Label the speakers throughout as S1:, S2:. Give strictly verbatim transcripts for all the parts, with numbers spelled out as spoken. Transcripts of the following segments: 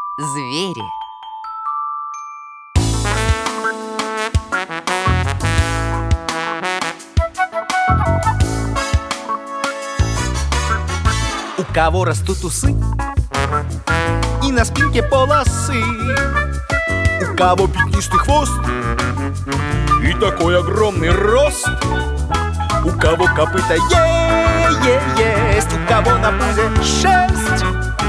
S1: Звери.
S2: У кого растут усы и на спинке полосы, у кого пятнистый хвост и такой огромный рост, у кого копыта е-е-есть, у кого на пузе шерсть.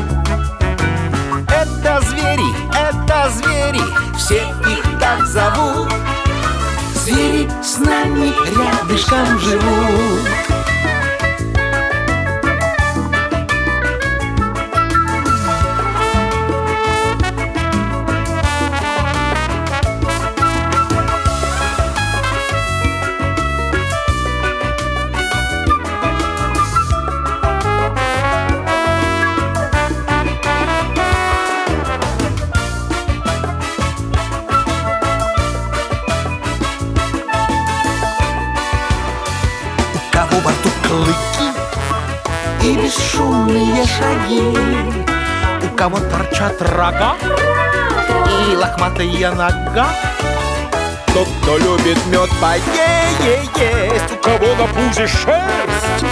S2: Это звери, это звери, все их так зовут. Звери с нами рядышком живут. У кого во рту клыки и бесшумные шаги, у кого торчат рога и лохматая нога. Тот, кто любит мед поесть, у кого на пузе шерсть.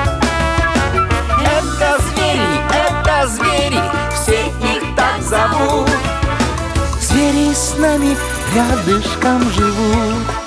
S2: Это звери, это звери, все их так зовут. Звери с нами рядышком живут.